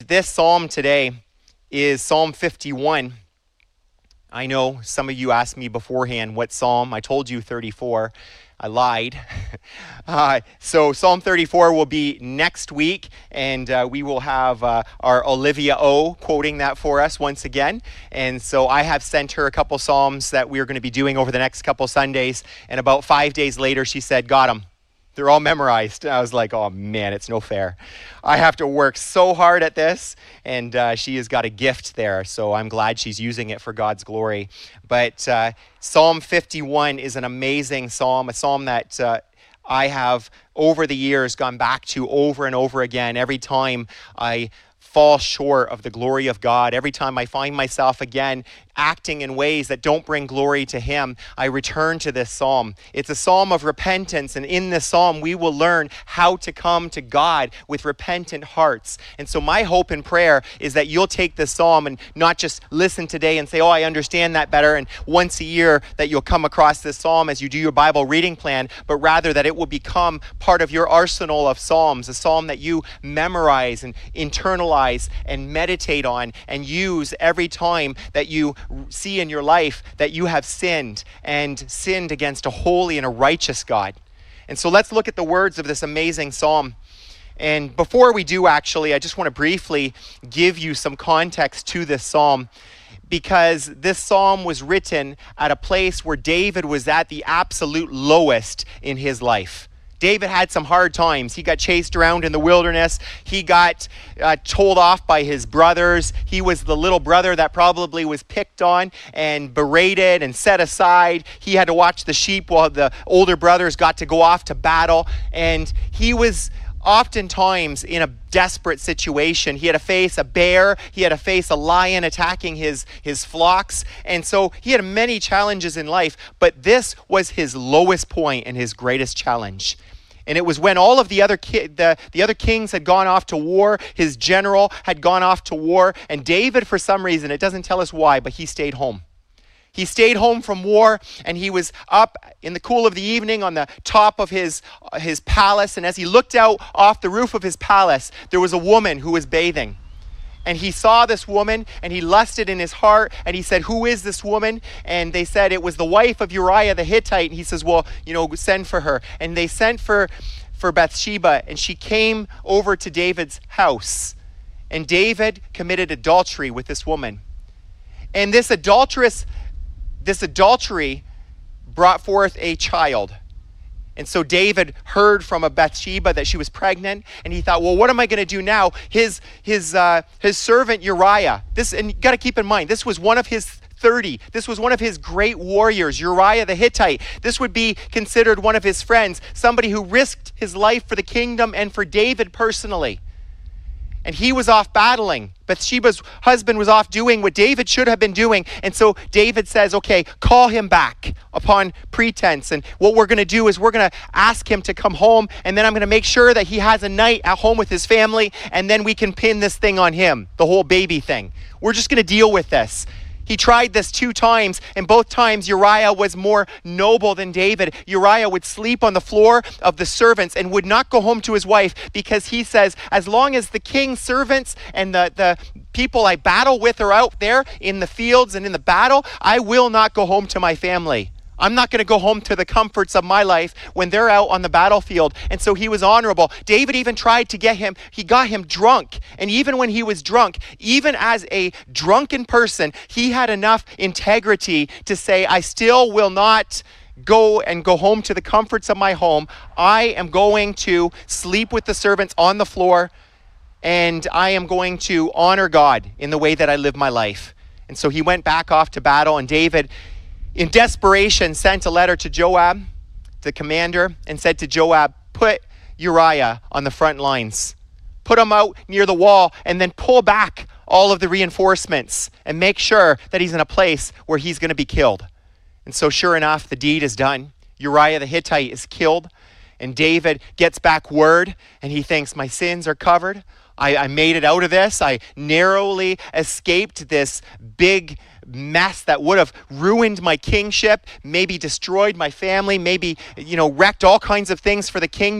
This psalm today is Psalm 51. I know some of you asked me beforehand what psalm. I told you 34. I lied. So Psalm 34 will be next week, and we will have our Olivia O quoting that for us once again. And so I have sent her a couple psalms that we are going to be doing over the next couple Sundays, and about 5 days later she said, got them. They're all memorized. And I was like, oh man, it's no fair. I have to work so hard at this, and she has got a gift there, so I'm glad she's using it for God's glory. But Psalm 51 is an amazing psalm, a psalm that I have over the years gone back to over and over again. Every time I fall short of the glory of God, every time I find myself again acting in ways that don't bring glory to Him, I return to this psalm. It's a psalm of repentance, and in this psalm we will learn how to come to God with repentant hearts. And so my hope and prayer is that you'll take this psalm and not just listen today and say, oh, I understand that better, and once a year that you'll come across this psalm as you do your Bible reading plan, but rather that it will become part of your arsenal of psalms, a psalm that you memorize and internalize and meditate on and use every time that you see in your life that you have sinned against a holy and a righteous God. And so let's look at the words of this amazing psalm. And before we do, actually, I just want to briefly give you some context to this psalm, because this psalm was written at a place where David was at the absolute lowest in his life. David had some hard times. He got chased around in the wilderness. He got told off by his brothers. He was the little brother that probably was picked on and berated and set aside. He had to watch the sheep while the older brothers got to go off to battle. And he was oftentimes in a desperate situation. He had to face a bear. He had to face a lion attacking his flocks. And so he had many challenges in life, but this was his lowest point and his greatest challenge. And it was when all of the other kings had gone off to war, his general had gone off to war, and David, for some reason, it doesn't tell us why, but he stayed home. He stayed home from war, and he was up in the cool of the evening on the top of his palace. And as he looked out off the roof of his palace, there was a woman who was bathing. And he saw this woman, and he lusted in his heart, and he said, who is this woman? And they said it was the wife of Uriah the Hittite. And he says, well, send for her. And they sent for Bathsheba, and she came over to David's house. And David committed adultery with this woman. And this adultery brought forth a child. And so David heard from a Bathsheba that she was pregnant, and he thought, well, what am I going to do now? His servant Uriah, and you got to keep in mind, this was one of his 30. This was one of his great warriors, Uriah the Hittite. This would be considered one of his friends, somebody who risked his life for the kingdom and for David personally. And he was off battling. Bathsheba's husband was off doing what David should have been doing. And so David says, okay, call him back upon pretense. And what we're going to do is we're going to ask him to come home. And then I'm going to make sure that he has a night at home with his family. And then we can pin this thing on him, the whole baby thing. We're just going to deal with this. He tried this 2 times, and both times Uriah was more noble than David. Uriah would sleep on the floor of the servants and would not go home to his wife, because he says, as long as the king's servants and the people I battle with are out there in the fields and in the battle, I will not go home to my family. I'm not going to go home to the comforts of my life when they're out on the battlefield. And so he was honorable. David even tried to get him, he got him drunk. And even when he was drunk, even as a drunken person, he had enough integrity to say, I still will not go home to the comforts of my home. I am going to sleep with the servants on the floor, and I am going to honor God in the way that I live my life. And so he went back off to battle, and David, in desperation, sent a letter to Joab, the commander, and said to Joab, put Uriah on the front lines. Put him out near the wall, and then pull back all of the reinforcements and make sure that he's in a place where he's going to be killed. And so sure enough, the deed is done. Uriah the Hittite is killed, and David gets back word, and he thinks, my sins are covered. I made it out of this. I narrowly escaped this big mess that would have ruined my kingship, maybe destroyed my family, maybe, wrecked all kinds of things for the kingdom.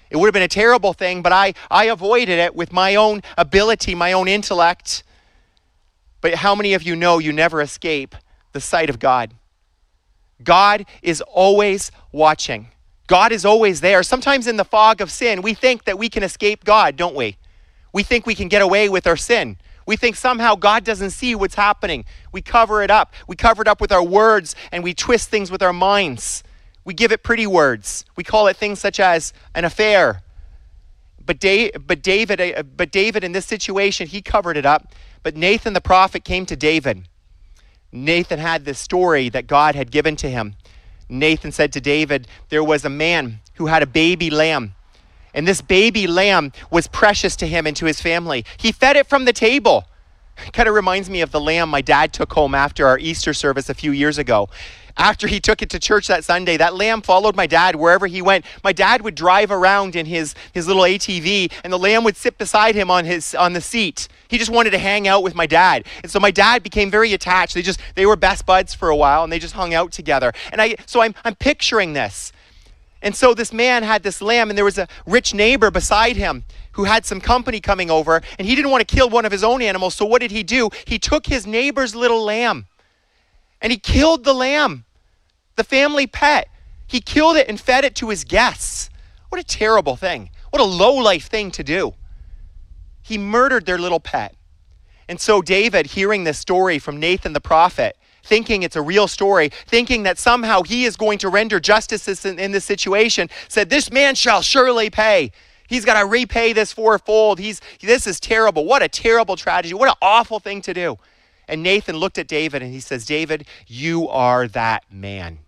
It would have been a terrible thing, but I avoided it with my own ability, my own intellect. But how many of you know you never escape the sight of God? God is always watching. God is always there. Sometimes in the fog of sin, we think that we can escape God, don't we? We think we can get away with our sin. We think somehow God doesn't see what's happening. We cover it up. We cover it up with our words, and we twist things with our minds. We give it pretty words. We call it things such as an affair. But David in this situation, he covered it up. But Nathan the prophet came to David. Nathan had this story that God had given to him. Nathan said to David, there was a man who had a baby lamb. And this baby lamb was precious to him and to his family. He fed it from the table. It kind of reminds me of the lamb my dad took home after our Easter service a few years ago. After he took it to church that Sunday, that lamb followed my dad wherever he went. My dad would drive around in his little ATV, and the lamb would sit beside him on the seat. He just wanted to hang out with my dad. And so my dad became very attached. They were best buds for a while, and they just hung out together. And I'm picturing this. And so this man had this lamb, and there was a rich neighbor beside him who had some company coming over, and he didn't want to kill one of his own animals. So what did he do? He took his neighbor's little lamb, and he killed the lamb, the family pet. He killed it and fed it to his guests. What a terrible thing. What a low-life thing to do. He murdered their little pet. And so David, hearing this story from Nathan the prophet, thinking it's a real story, thinking that somehow he is going to render justice in this situation, said, this man shall surely pay. He's got to repay this fourfold. This is terrible. What a terrible tragedy. What an awful thing to do. And Nathan looked at David and he says, David, you are that man.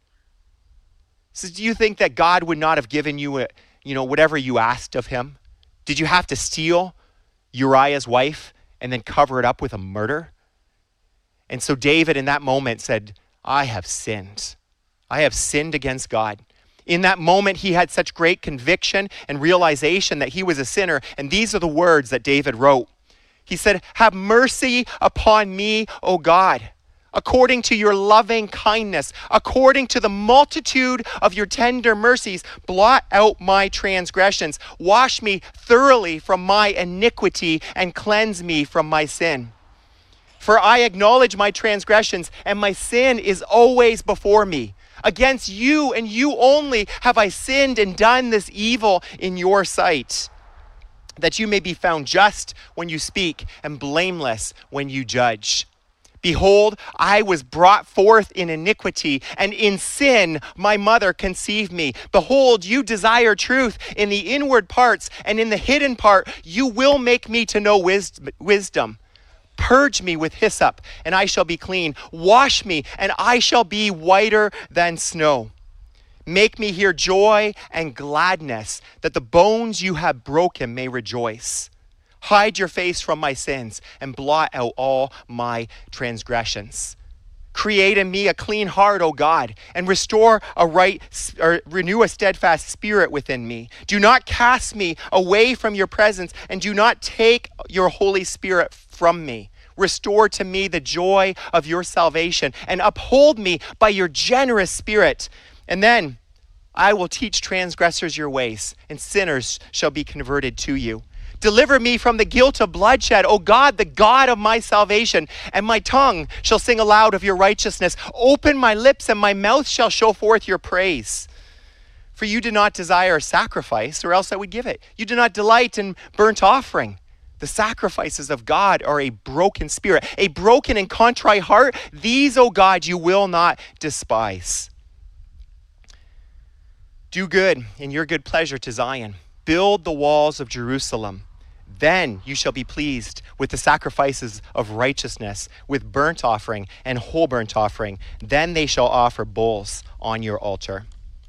So do you think that God would not have given you whatever you asked of him? Did you have to steal Uriah's wife and then cover it up with a murder? And so David in that moment said, I have sinned. I have sinned against God. In that moment, he had such great conviction and realization that he was a sinner. And these are the words that David wrote. He said, have mercy upon me, O God, according to your loving kindness, according to the multitude of your tender mercies, blot out my transgressions. Wash me thoroughly from my iniquity and cleanse me from my sin. For I acknowledge my transgressions, and my sin is always before me. Against you and you only have I sinned and done this evil in your sight, that you may be found just when you speak and blameless when you judge. Behold, I was brought forth in iniquity, and in sin my mother conceived me. Behold, you desire truth in the inward parts, and in the hidden part you will make me to know wisdom. Purge me with hyssop, and I shall be clean. Wash me, and I shall be whiter than snow. Make me hear joy and gladness, that the bones you have broken may rejoice. Hide your face from my sins, and blot out all my transgressions. Create in me a clean heart, O God, and renew a steadfast spirit within me. Do not cast me away from your presence, and do not take your Holy Spirit from me. Restore to me the joy of your salvation, and uphold me by your generous spirit. And then I will teach transgressors your ways, and sinners shall be converted to you. Deliver me from the guilt of bloodshed, O God, the God of my salvation, and my tongue shall sing aloud of your righteousness. Open my lips, and my mouth shall show forth your praise. For you do not desire sacrifice, or else I would give it. You do not delight in burnt offering. The sacrifices of God are a broken spirit, a broken and contrite heart. These, O God, you will not despise. Do good in your good pleasure to Zion. Build the walls of Jerusalem. Then you shall be pleased with the sacrifices of righteousness, with burnt offering and whole burnt offering. Then they shall offer bulls on your altar.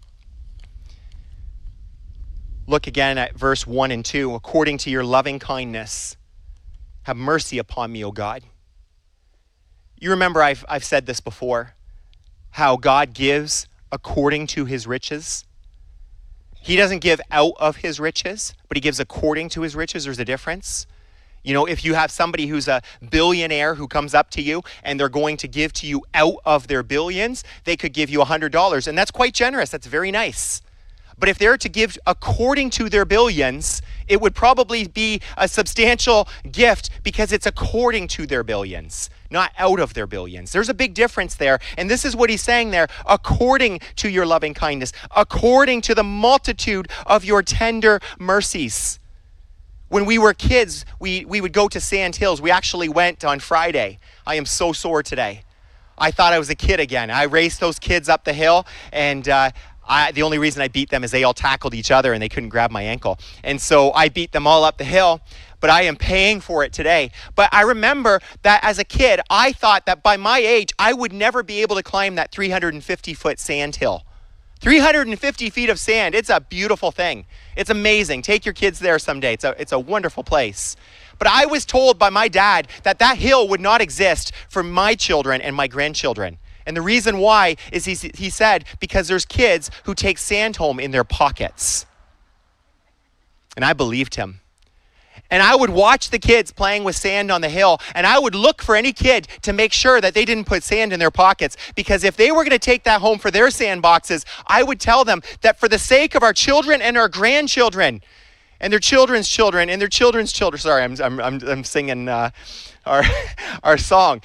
Look again at verse 1 and 2. According to your loving kindness, have mercy upon me, O God. You remember I've said this before, how God gives according to his riches. He doesn't give out of his riches, but he gives according to his riches. There's a difference. You know, if you have somebody who's a billionaire who comes up to you and they're going to give to you out of their billions, they could give you $100. And that's quite generous. That's very nice. But if they're to give according to their billions, it would probably be a substantial gift because it's according to their billions, not out of their billions. There's a big difference there. And this is what he's saying there, according to your loving kindness, according to the multitude of your tender mercies. When we were kids, we would go to Sand Hills. We actually went on Friday. I am so sore today. I thought I was a kid again. I raced those kids up the hill, and the only reason I beat them is they all tackled each other and they couldn't grab my ankle. And so I beat them all up the hill, but I am paying for it today. But I remember that as a kid, I thought that by my age, I would never be able to climb that 350-foot sand hill. 350 feet of sand. It's a beautiful thing. It's amazing. Take your kids there someday. It's a wonderful place. But I was told by my dad that that hill would not exist for my children and my grandchildren. And the reason why is he said, because there's kids who take sand home in their pockets. And I believed him. And I would watch the kids playing with sand on the hill, and I would look for any kid to make sure that they didn't put sand in their pockets, because if they were going to take that home for their sand boxes, I would tell them that for the sake of our children and our grandchildren, and their children's children, and their children's children. Sorry, I'm singing our song.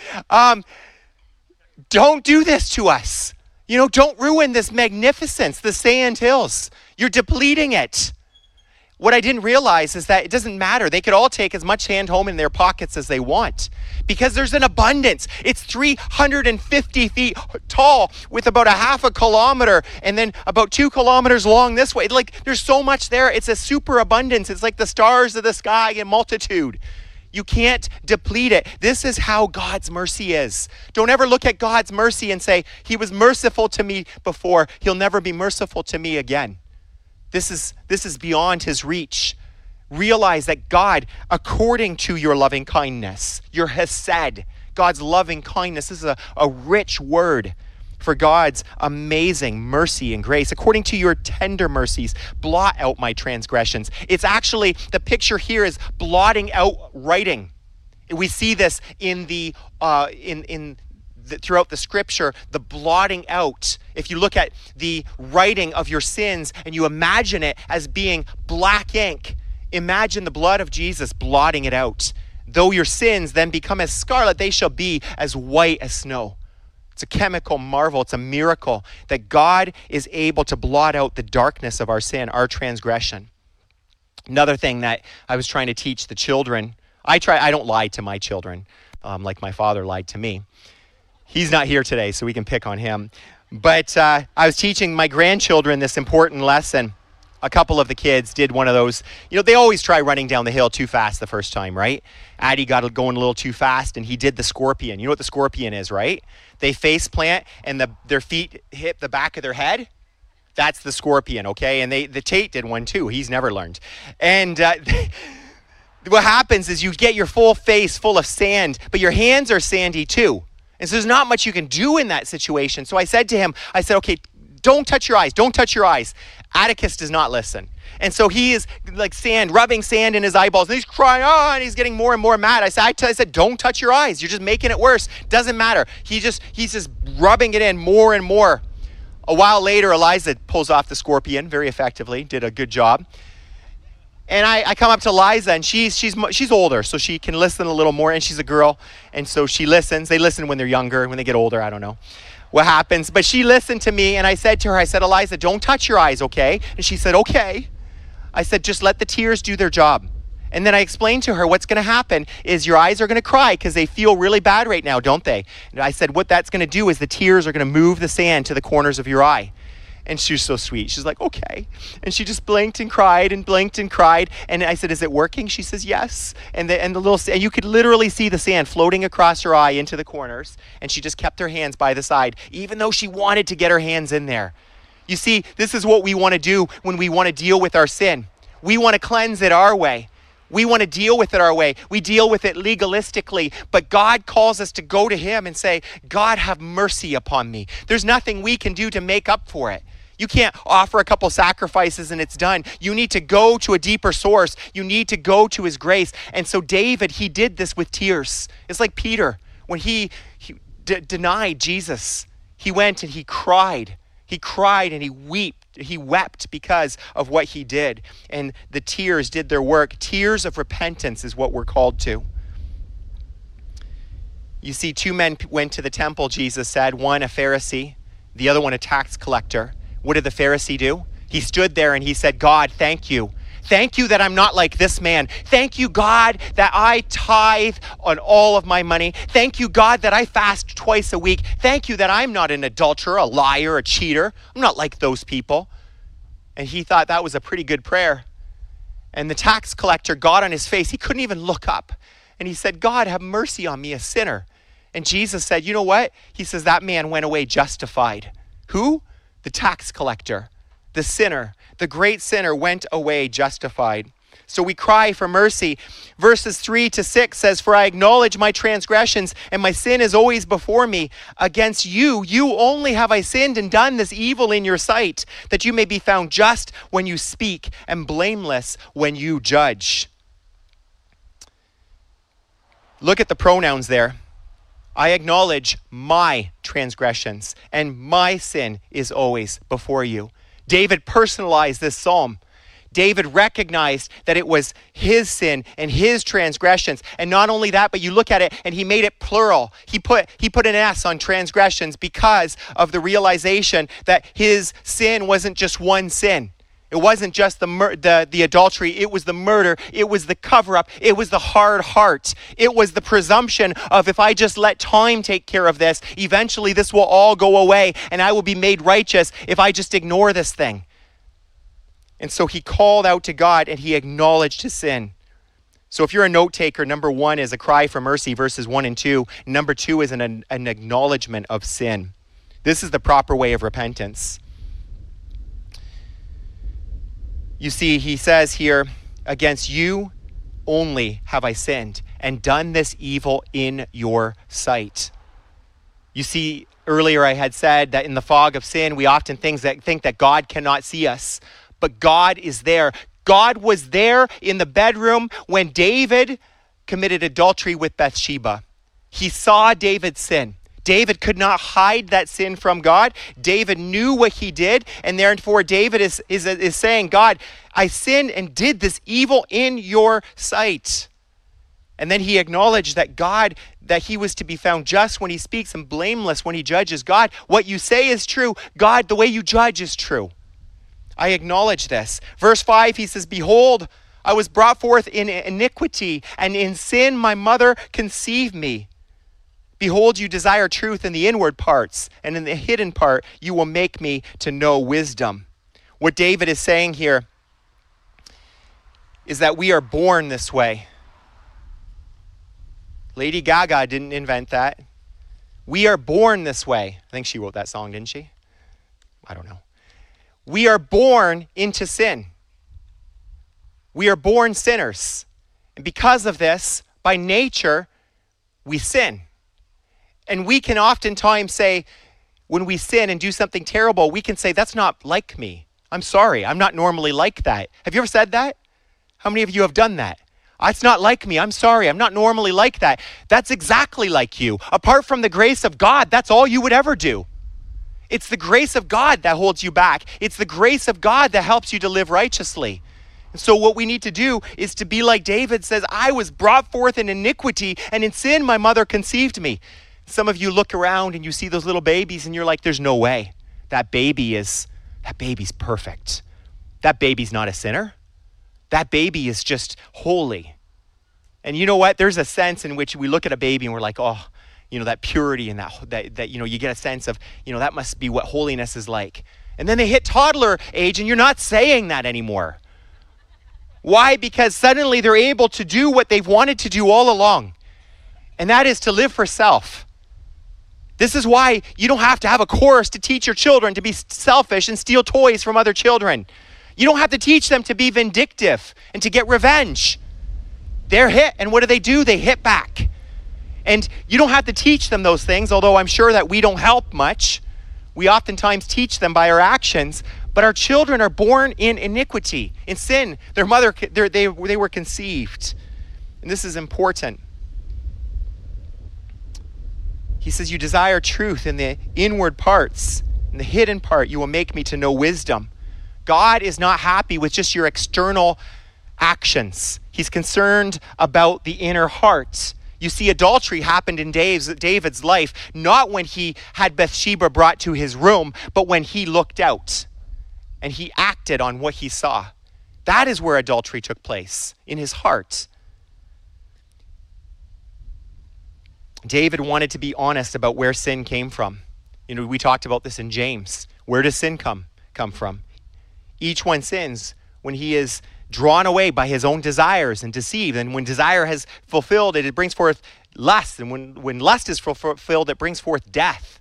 Don't do this to us. Don't ruin this magnificence, the sand hills. You're depleting it. What I didn't realize is that it doesn't matter. They could all take as much sand home in their pockets as they want because there's an abundance. It's 350 feet tall with about a half a kilometer and then about 2 kilometers long this way. There's so much there. It's a super abundance. It's like the stars of the sky in multitude. You can't deplete it. This is how God's mercy is. Don't ever look at God's mercy and say, he was merciful to me before. He'll never be merciful to me again. This is beyond his reach. Realize that God, according to your loving kindness, your hesed, God's loving kindness, this is a rich word for God's amazing mercy and grace. According to your tender mercies, blot out my transgressions. It's actually, the picture here is blotting out writing. We see this in the throughout the scripture, the blotting out. If you look at the writing of your sins and you imagine it as being black ink, imagine the blood of Jesus blotting it out. Though your sins then become as scarlet, they shall be as white as snow. It's a chemical marvel. It's a miracle that God is able to blot out the darkness of our sin, our transgression. Another thing that I was trying to teach the children, I don't lie to my children like my father lied to me. He's not here today, so we can pick on him. But I was teaching my grandchildren this important lesson. A couple of the kids did one of those. They always try running down the hill too fast the first time, right? Addie got going a little too fast, and he did the scorpion. You know what the scorpion is, right? They face plant, and their feet hit the back of their head. That's the scorpion, okay? And the Tate did one too. He's never learned. And what happens is you get your full face full of sand, but your hands are sandy too. And so there's not much you can do in that situation. So I said to him, okay, don't touch your eyes. Don't touch your eyes. Atticus does not listen. And so he is like rubbing sand in his eyeballs. And he's crying, and he's getting more and more mad. I said, don't touch your eyes. You're just making it worse. Doesn't matter. He's just rubbing it in more and more. A while later, Eliza pulls off the scorpion very effectively, did a good job. And I come up to Liza, and she's older, so she can listen a little more, and she's a girl, and so she listens. They listen when they're younger. When they get older, I don't know what happens. But she listened to me, and I said to her, Eliza, don't touch your eyes, okay? And she said, okay. I said, just let the tears do their job. And then I explained to her what's going to happen is your eyes are going to cry because they feel really bad right now, don't they? And I said, what that's going to do is the tears are going to move the sand to the corners of your eye. And she was so sweet. She's like, okay. And she just blinked and cried and blinked and cried. And I said, is it working? She says, yes. And you could literally see the sand floating across her eye into the corners. And she just kept her hands by the side, even though she wanted to get her hands in there. You see, this is what we want to do when we want to deal with our sin. We want to cleanse it our way. We want to deal with it our way. We deal with it legalistically, but God calls us to go to him and say, God, have mercy upon me. There's nothing we can do to make up for it. You can't offer a couple sacrifices and it's done. You need to go to a deeper source. You need to go to his grace. And so David, he did this with tears. It's like Peter, when he denied Jesus, he went and he cried. He cried and he wept he wept because of what he did. And the tears did their work. Tears of repentance is what we're called to. You see, 2 men went to the temple, Jesus said. One, a Pharisee. The other one, a tax collector. What did the Pharisee do? He stood there and he said, God, thank you. Thank you that I'm not like this man. Thank you, God, that I tithe on all of my money. Thank you, God, that I fast twice a week. Thank you that I'm not an adulterer, a liar, a cheater. I'm not like those people. And he thought that was a pretty good prayer. And the tax collector got on his face. He couldn't even look up. And he said, God, have mercy on me, a sinner. And Jesus said, you know what? He says, that man went away justified. Who? The tax collector, the sinner. The great sinner went away justified. So we cry for mercy. Verses 3-6 says, for I acknowledge my transgressions, and my sin is always before me. Against you only have I sinned and done this evil in your sight, that you may be found just when you speak and blameless when you judge. Look at the pronouns there. I acknowledge my transgressions, and my sin is always before you. David personalized this psalm. David recognized that it was his sin and his transgressions. And not only that, but you look at it and he made it plural. He put an S on transgressions because of the realization that his sin wasn't just one sin. It wasn't just the adultery. It was the murder. It was the cover-up. It was the hard heart. It was the presumption of, if I just let time take care of this, eventually this will all go away and I will be made righteous if I just ignore this thing. And so he called out to God and he acknowledged his sin. So if you're a note taker, number 1 is a cry for mercy, verses 1 and 2. Number 2 is an acknowledgement of sin. This is the proper way of repentance. You see, he says here, against you only have I sinned and done this evil in your sight. You see, earlier I had said that in the fog of sin, we often think that God cannot see us, but God is there. God was there in the bedroom when David committed adultery with Bathsheba. He saw David's sin. David could not hide that sin from God. David knew what he did, and therefore David is saying, God, I sinned and did this evil in your sight. And then he acknowledged that God, that he was to be found just when he speaks and blameless when he judges. God, what you say is true. God, the way you judge is true. I acknowledge this. Verse 5, he says, behold, I was brought forth in iniquity, and in sin my mother conceived me. Behold, you desire truth in the inward parts, and in the hidden part you will make me to know wisdom. What David is saying here is that we are born this way. Lady Gaga didn't invent that. We are born this way. I think she wrote that song, didn't she? I don't know. We are born into sin. We are born sinners. And because of this, by nature, we sin. And we can oftentimes say, when we sin and do something terrible, we can say, that's not like me. I'm sorry, I'm not normally like that. Have you ever said that? How many of you have done that? It's not like me. I'm sorry, I'm not normally like that. That's exactly like you. Apart from the grace of God, that's all you would ever do. It's the grace of God that holds you back. It's the grace of God that helps you to live righteously. And so what we need to do is to be like David says, I was brought forth in iniquity, and in sin my mother conceived me. Some of you look around and you see those little babies and you're like, there's no way. That baby's perfect. That baby's not a sinner. That baby is just holy. And you know what? There's a sense in which we look at a baby and we're like, oh, that purity and that you get a sense of, that must be what holiness is like. And then they hit toddler age and you're not saying that anymore. Why? Because suddenly they're able to do what they've wanted to do all along. And that is to live for self. This is why you don't have to have a course to teach your children to be selfish and steal toys from other children. You don't have to teach them to be vindictive and to get revenge. They're hit, and what do? They hit back. And you don't have to teach them those things, although I'm sure that we don't help much. We oftentimes teach them by our actions, but our children are born in iniquity, in sin. Their mother, they were conceived. And this is important. He says, you desire truth in the inward parts. In the hidden part, you will make me to know wisdom. God is not happy with just your external actions. He's concerned about the inner heart. You see, adultery happened in David's life, not when he had Bathsheba brought to his room, but when he looked out and he acted on what he saw. That is where adultery took place, in his heart. David wanted to be honest about where sin came from. We talked about this in James. Where does sin come from? Each one sins when he is drawn away by his own desires and deceived. And when desire has fulfilled it, it brings forth lust. And when lust is fulfilled, it brings forth death.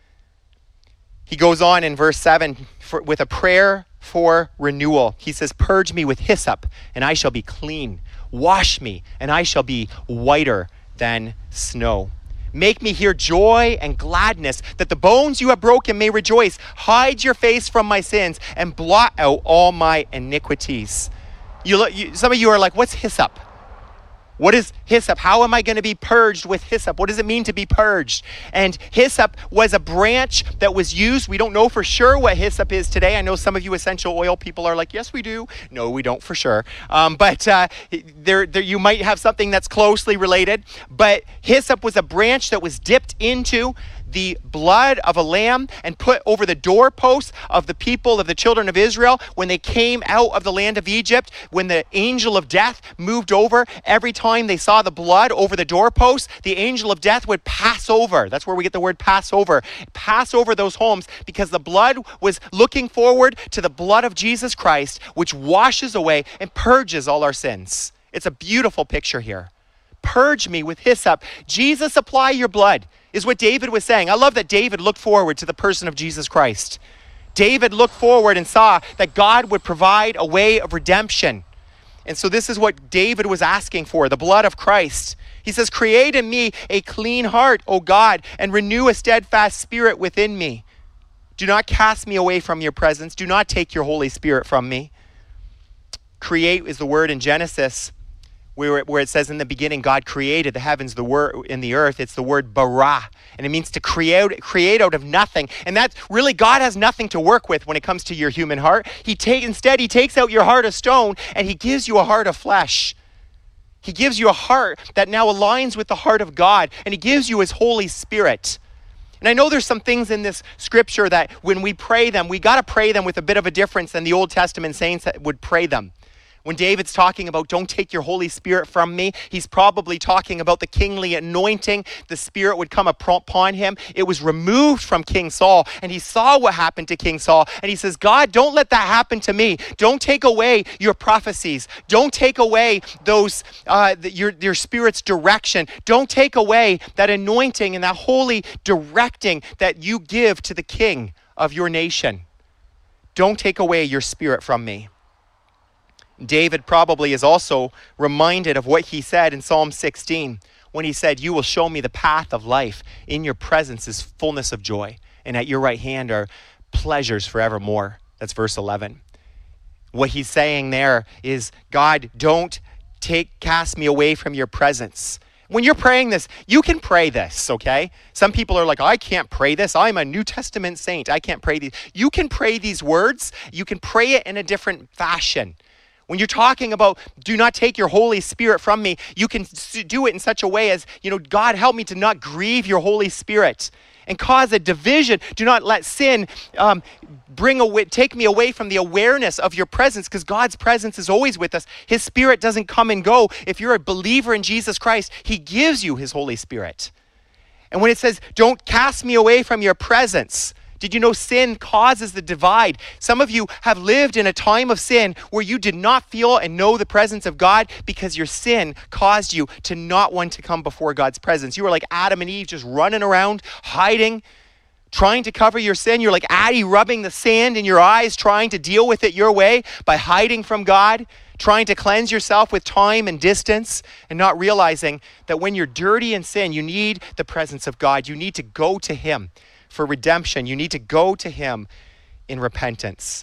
He goes on in verse 7 with a prayer for renewal. He says, purge me with hyssop, and I shall be clean. Wash me, and I shall be whiter than snow. Make me hear joy and gladness, that the bones you have broken may rejoice. Hide your face from my sins and blot out all my iniquities. Some of you are like, what's hyssop? What is hyssop? How am I going to be purged with hyssop? What does it mean to be purged? And hyssop was a branch that was used. We don't know for sure what hyssop is today. I know some of you essential oil people are like, yes, we do. No, we don't for sure. But you might have something that's closely related. But hyssop was a branch that was dipped into the blood of a lamb and put over the doorposts of the people of the children of Israel when they came out of the land of Egypt. When the angel of death moved over, every time they saw the blood over the doorposts, the angel of death would pass over. That's where we get the word Passover. Pass over those homes, because the blood was looking forward to the blood of Jesus Christ, which washes away and purges all our sins. It's a beautiful picture here. Purge me with hyssop. Jesus, apply your blood, is what David was saying. I love that David looked forward to the person of Jesus Christ. David looked forward and saw that God would provide a way of redemption. And so this is what David was asking for, the blood of Christ. He says, create in me a clean heart, O God, and renew a steadfast spirit within me. Do not cast me away from your presence. Do not take your Holy Spirit from me. Create is the word in Genesis where it says in the beginning, God created the heavens, the word in the earth. It's the word bara, and it means to create out of nothing. And that's really, God has nothing to work with when it comes to your human heart. Instead, he takes out your heart of stone and he gives you a heart of flesh. He gives you a heart that now aligns with the heart of God, and he gives you his Holy Spirit. And I know there's some things in this scripture that when we pray them, we got to pray them with a bit of a difference than the Old Testament saints that would pray them. When David's talking about don't take your Holy Spirit from me, he's probably talking about the kingly anointing. The Spirit would come upon him. It was removed from King Saul, and he saw what happened to King Saul. And he says, God, don't let that happen to me. Don't take away your prophecies. Don't take away those your Spirit's direction. Don't take away that anointing and that holy directing that you give to the king of your nation. Don't take away your Spirit from me. David probably is also reminded of what he said in Psalm 16 when he said, you will show me the path of life. In your presence is fullness of joy, and at your right hand are pleasures forevermore. That's verse 11. What he's saying there is, God, don't cast me away from your presence. When you're praying this, you can pray this, okay? Some people are like, I can't pray this. I'm a New Testament saint. I can't pray these. You can pray these words. You can pray it in a different fashion. When you're talking about do not take your Holy Spirit from me, you can do it in such a way as, God, help me to not grieve your Holy Spirit and cause a division. Do not let sin take me away from the awareness of your presence, because God's presence is always with us. His Spirit doesn't come and go. If you're a believer in Jesus Christ, he gives you his Holy Spirit. And when it says, don't cast me away from your presence, did you know sin causes the divide? Some of you have lived in a time of sin where you did not feel and know the presence of God because your sin caused you to not want to come before God's presence. You were like Adam and Eve, just running around, hiding, trying to cover your sin. You're like Addie rubbing the sand in your eyes, trying to deal with it your way by hiding from God, trying to cleanse yourself with time and distance, and not realizing that when you're dirty in sin, you need the presence of God. You need to go to him for redemption. You need to go to him in repentance.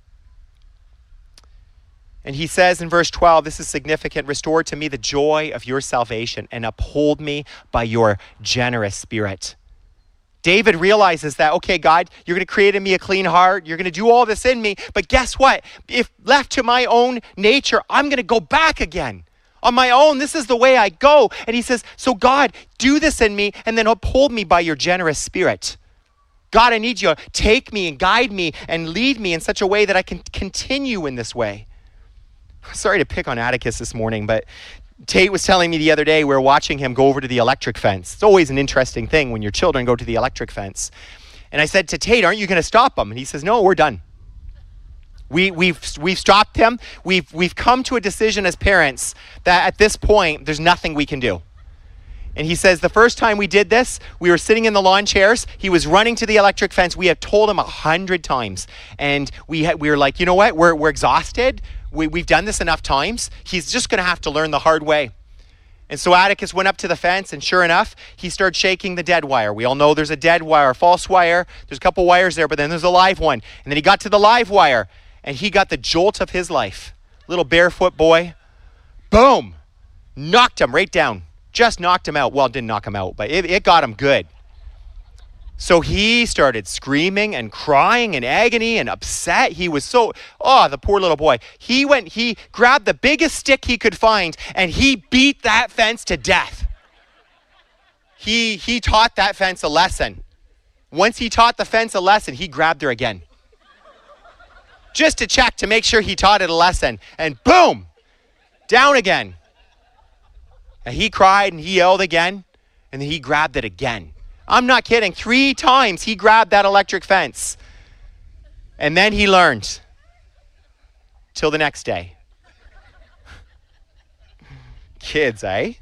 And he says in verse 12, this is significant, restore to me the joy of your salvation and uphold me by your generous spirit. David realizes that, okay, God, you're going to create in me a clean heart. You're going to do all this in me. But guess what? If left to my own nature, I'm going to go back again. On my own, this is the way I go. And he says, so God, do this in me and then uphold me by your generous spirit. God, I need you to take me and guide me and lead me in such a way that I can continue in this way. Sorry to pick on Atticus this morning, but Tate was telling me the other day we were watching him go over to the electric fence. It's always an interesting thing when your children go to the electric fence. And I said to Tate, aren't you going to stop them? And he says, no, we're done. We've stopped him. We've come to a decision as parents that at this point, there's nothing we can do. And he says the first time we did this, we were sitting in the lawn chairs. He was running to the electric fence. We had told him 100 times. And we were like, you know what? We're exhausted. We've done this enough times. He's just going to have to learn the hard way. And so Atticus went up to the fence, and sure enough, he started shaking the dead wire. We all know there's a dead wire, a false wire. There's a couple wires there, but then there's a live one. And then he got to the live wire, and he got the jolt of his life. Little barefoot boy. Boom! Knocked him right down. Just knocked him out. Well, it didn't knock him out, but it got him good. So he started screaming and crying in agony and upset. He was the poor little boy. He grabbed the biggest stick he could find and he beat that fence to death. He taught that fence a lesson. Once he taught the fence a lesson, he grabbed her again. Just to check to make sure he taught it a lesson. And boom, down again. And he cried and he yelled again and then he grabbed it again. I'm not kidding. 3 times he grabbed that electric fence. And then he learned. Till the next day. Kids, eh?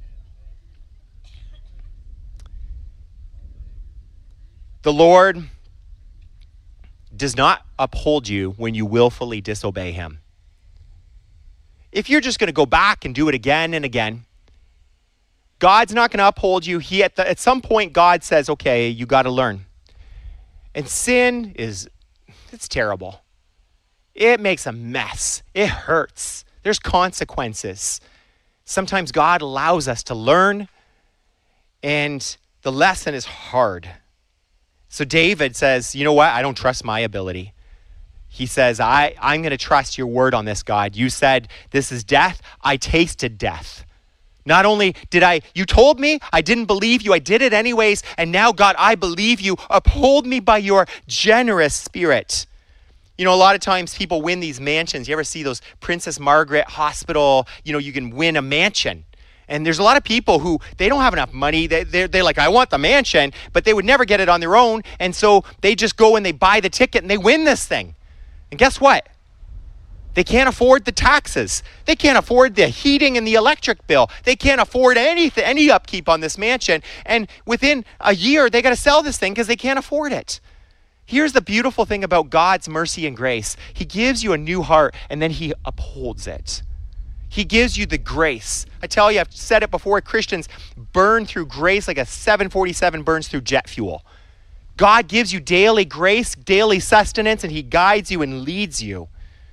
The Lord does not uphold you when you willfully disobey him. If you're just going to go back and do it again and again, God's not going to uphold you. At some point, God says, okay, you got to learn. And sin it's terrible. It makes a mess. It hurts. There's consequences. Sometimes God allows us to learn, and the lesson is hard. So David says, you know what? I don't trust my ability. He says, I'm going to trust your word on this, God. You said this is death. I tasted death. Not only you told me, I didn't believe you, I did it anyways, and now, God, I believe you. Uphold me by your generous spirit. You know, a lot of times people win these mansions. You ever see those Princess Margaret Hospital, you can win a mansion. And there's a lot of people who, they don't have enough money. They're like, I want the mansion, but they would never get it on their own. And so they just go and they buy the ticket and they win this thing. And guess what? They can't afford the taxes. They can't afford the heating and the electric bill. They can't afford anything, any upkeep on this mansion. And within a year, they got to sell this thing because they can't afford it. Here's the beautiful thing about God's mercy and grace. He gives you a new heart and then he upholds it. He gives you the grace. I tell you, I've said it before, Christians burn through grace like a 747 burns through jet fuel. God gives you daily grace, daily sustenance, and he guides you and leads you.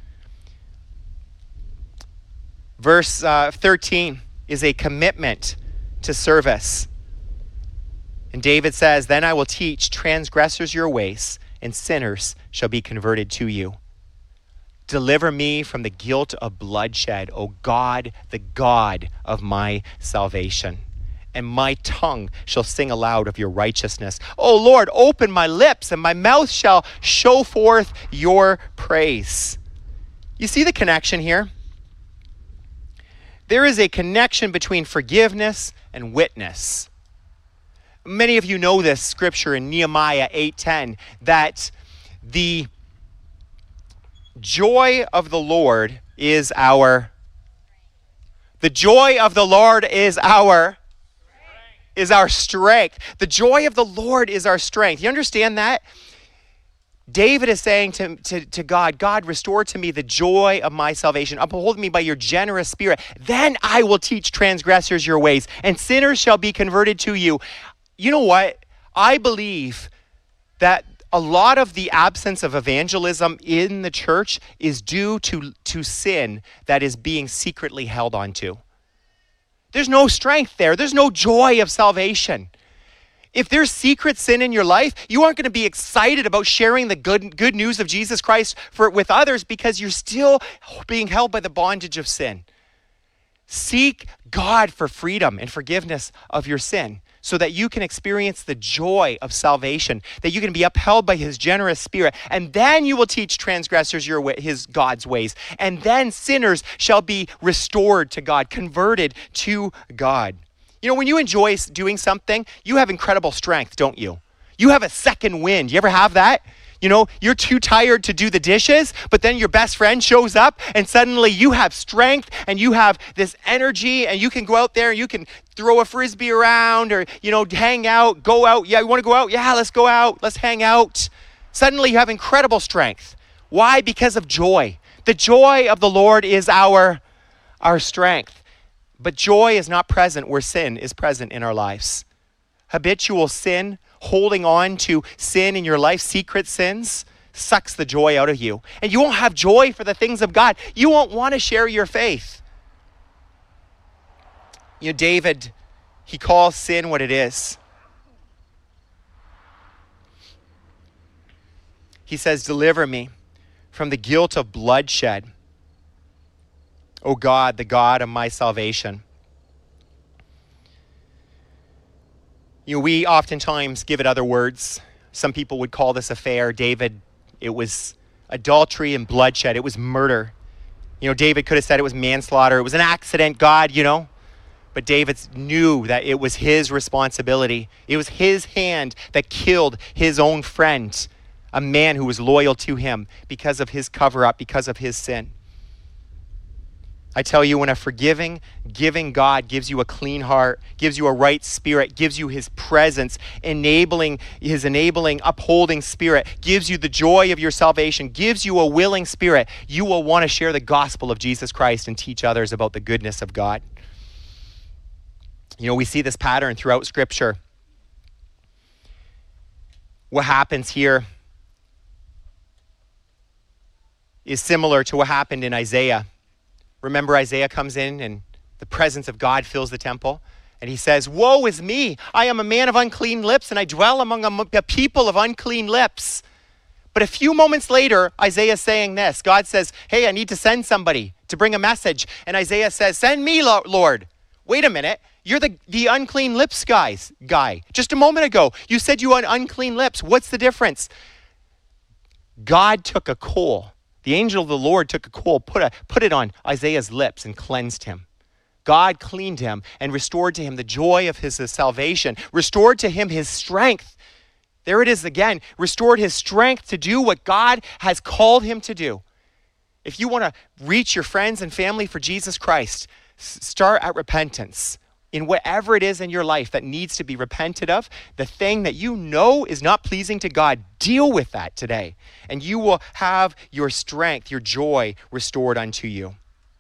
Verse 13 is a commitment to service. And David says, then I will teach transgressors your ways, and sinners shall be converted to you. Deliver me from the guilt of bloodshed, O God, the God of my salvation. And my tongue shall sing aloud of your righteousness. O Lord, open my lips, and my mouth shall show forth your praise. You see the connection here? There is a connection between forgiveness and witness. Many of you know this scripture in Nehemiah 8:10, that the joy of the Lord is our strength. The joy of the Lord is our strength. You understand that? David is saying to God, God, restore to me the joy of my salvation. Uphold me by your generous spirit. Then I will teach transgressors your ways, and sinners shall be converted to you. You know what? I believe that a lot of the absence of evangelism in the church is due to sin that is being secretly held onto. There's no strength there. There's no joy of salvation. If there's secret sin in your life, you aren't going to be excited about sharing the good news of Jesus Christ with others because you're still being held by the bondage of sin. Seek God for freedom and forgiveness of your sin so that you can experience the joy of salvation, that you can be upheld by his generous spirit, and then you will teach transgressors God's ways, and then sinners shall be restored to God, converted to God. You know, when you enjoy doing something, you have incredible strength, don't you? You have a second wind. You ever have that? You know, you're too tired to do the dishes, but then your best friend shows up and suddenly you have strength and you have this energy and you can go out there and you can throw a frisbee around or, you know, hang out, go out. Yeah, you want to go out? Yeah, let's go out. Let's hang out. Suddenly you have incredible strength. Why? Because of joy. The joy of the Lord is our strength. But joy is not present where sin is present in our lives. Habitual sin, holding on to sin in your life, secret sins, sucks the joy out of you. And you won't have joy for the things of God. You won't want to share your faith. You know, David, he calls sin what it is. He says, deliver me from the guilt of bloodshed. O God, the God of my salvation. You know, we oftentimes give it other words. Some people would call this affair. David, it was adultery and bloodshed. It was murder. You know, David could have said it was manslaughter. It was an accident, God, you know. But David knew that it was his responsibility. It was his hand that killed his own friend, a man who was loyal to him because of his cover-up, because of his sin. I tell you, when a forgiving, giving God gives you a clean heart, gives you a right spirit, gives you his presence, his enabling, upholding spirit, gives you the joy of your salvation, gives you a willing spirit, you will want to share the gospel of Jesus Christ and teach others about the goodness of God. You know, we see this pattern throughout Scripture. What happens here is similar to what happened in Isaiah. Remember, Isaiah comes in and the presence of God fills the temple. And he says, woe is me. I am a man of unclean lips and I dwell among a people of unclean lips. But a few moments later, Isaiah is saying this. God says, hey, I need to send somebody to bring a message. And Isaiah says, send me, Lord. Wait a minute. You're the unclean lips guy. Just a moment ago, you said you had unclean lips. What's the difference? God took a coal. The angel of the Lord took a coal, put it on Isaiah's lips and cleansed him. God cleaned him and restored to him the joy of his salvation, restored to him his strength. There it is again, restored his strength to do what God has called him to do. If you want to reach your friends and family for Jesus Christ, start at repentance. In whatever it is in your life that needs to be repented of, the thing that you know is not pleasing to God, deal with that today. And you will have your strength, your joy restored unto you.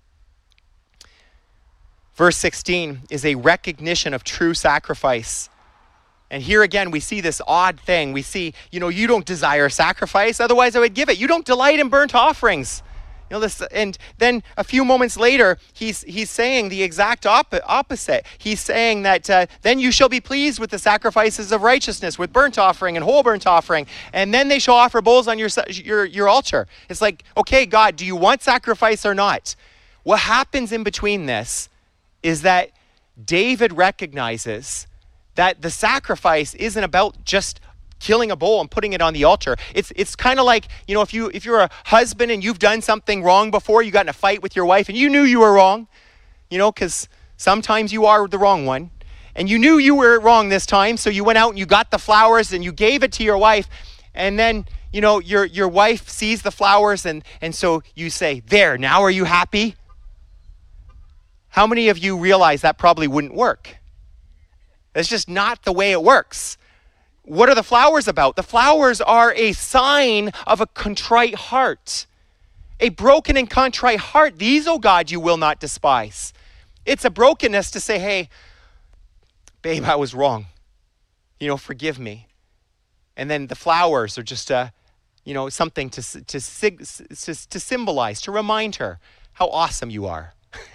Verse 16 is a recognition of true sacrifice. And here again, we see this odd thing. We see, you know, you don't desire sacrifice, otherwise I would give it. You don't delight in burnt offerings. You know, this, and then a few moments later, he's saying the exact opposite. He's saying that then you shall be pleased with the sacrifices of righteousness, with burnt offering and whole burnt offering, and then they shall offer bulls on your altar. It's like, okay, God, do you want sacrifice or not? What happens in between this is that David recognizes that the sacrifice isn't about just killing a bull and putting it on the altar. It's kind of like, you know, if you're a husband and you've done something wrong before, you got in a fight with your wife and you knew you were wrong, you know, because sometimes you are the wrong one. And you knew you were wrong this time, so you went out and you got the flowers and you gave it to your wife. And then, you know, your wife sees the flowers and so you say, there, now are you happy? How many of you realize that probably wouldn't work? That's just not the way it works. What are the flowers about? The flowers are a sign of a contrite heart. A broken and contrite heart. These, oh God, you will not despise. It's a brokenness to say, hey, babe, I was wrong. You know, forgive me. And then the flowers are just something to symbolize, to remind her how awesome you are.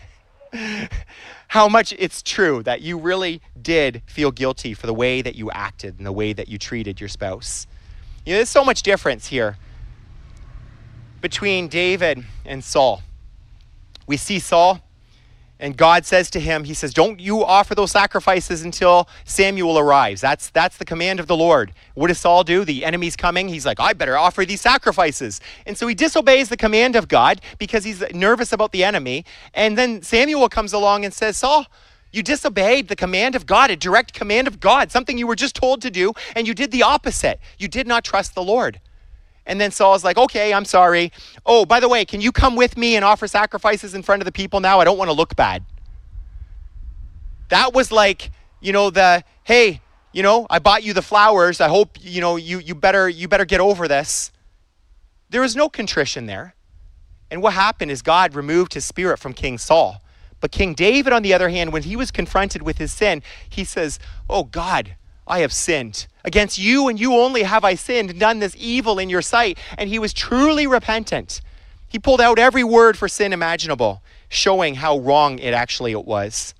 How much it's true that you really did feel guilty for the way that you acted and the way that you treated your spouse. You know, there's so much difference here between David and Saul. We see Saul, and God says to him, he says, don't you offer those sacrifices until Samuel arrives. That's the command of the Lord. What does Saul do? The enemy's coming. He's like, I better offer these sacrifices. And so he disobeys the command of God because he's nervous about the enemy. And then Samuel comes along and says, Saul, you disobeyed the command of God, a direct command of God, something you were just told to do, and you did the opposite. You did not trust the Lord. And then Saul's like, okay, I'm sorry. Oh, by the way, can you come with me and offer sacrifices in front of the people now? I don't want to look bad. That was like, hey, I bought you the flowers. I hope, you better get over this. There was no contrition there. And what happened is God removed his spirit from King Saul. But King David, on the other hand, when he was confronted with his sin, he says, oh God, I have sinned. Against you and you only have I sinned and done this evil in your sight. And he was truly repentant. He pulled out every word for sin imaginable, showing how wrong it actually was.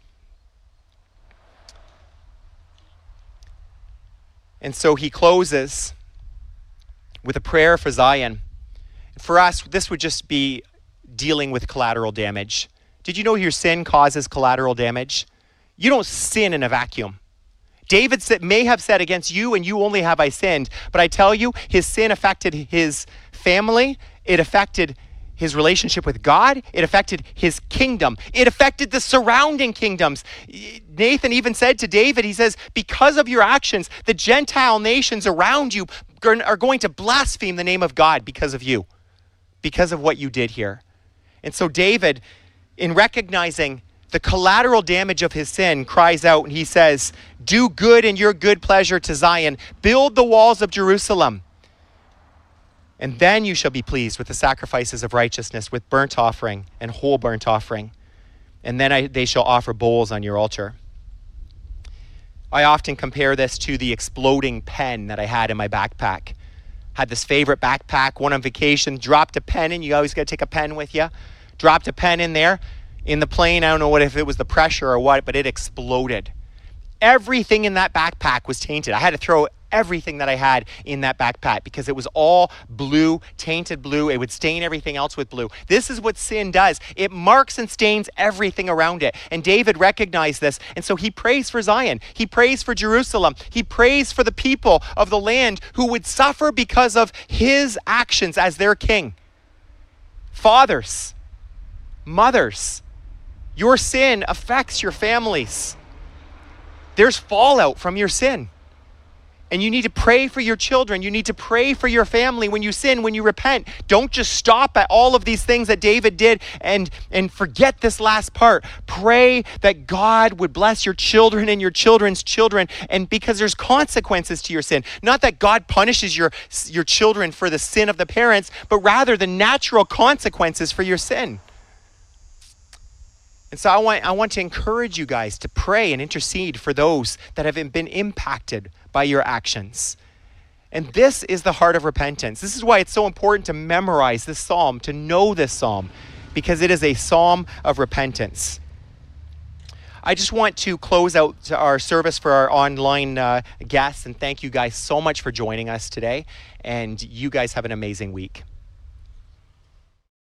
And so he closes with a prayer for Zion. For us, this would just be dealing with collateral damage. Did you know your sin causes collateral damage? You don't sin in a vacuum. David may have said, against you and you only have I sinned. But I tell you, his sin affected his family. It affected his relationship with God. It affected his kingdom. It affected the surrounding kingdoms. Nathan even said to David, he says, because of your actions, the Gentile nations around you are going to blaspheme the name of God because of you, because of what you did here. And so David, in recognizing the collateral damage of his sin, cries out and he says, do good in your good pleasure to Zion. Build the walls of Jerusalem. And then you shall be pleased with the sacrifices of righteousness, with burnt offering and whole burnt offering. And then they shall offer bowls on your altar. I often compare this to the exploding pen that I had in my backpack. Had this favorite backpack, went on vacation, dropped a pen in. You always got to take a pen with you. Dropped a pen in there. In the plane, I don't know if it was the pressure or what, but it exploded. Everything in that backpack was tainted. I had to throw everything that I had in that backpack because it was all blue, tainted blue. It would stain everything else with blue. This is what sin does. It marks and stains everything around it. And David recognized this. And so he prays for Zion. He prays for Jerusalem. He prays for the people of the land who would suffer because of his actions as their king. Fathers, mothers, your sin affects your families. There's fallout from your sin. And you need to pray for your children. You need to pray for your family when you sin, when you repent. Don't just stop at all of these things that David did and forget this last part. Pray that God would bless your children and your children's children, and because there's consequences to your sin. Not that God punishes your children for the sin of the parents, but rather the natural consequences for your sin. And so I want to encourage you guys to pray and intercede for those that have been impacted by your actions. And this is the heart of repentance. This is why it's so important to memorize this psalm, to know this psalm, because it is a psalm of repentance. I just want to close out our service for our online guests and thank you guys so much for joining us today. And you guys have an amazing week.